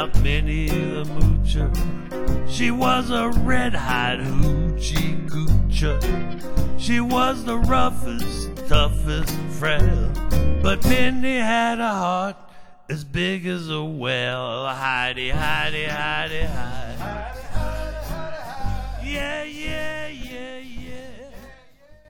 about Minnie the Moocher. She was a red-hot hoochie coocher. She was the roughest, toughest, frail, but Minnie had a heart as big as a whale. Heidi, Heidi, Heidi, Heidi. Yeah, yeah.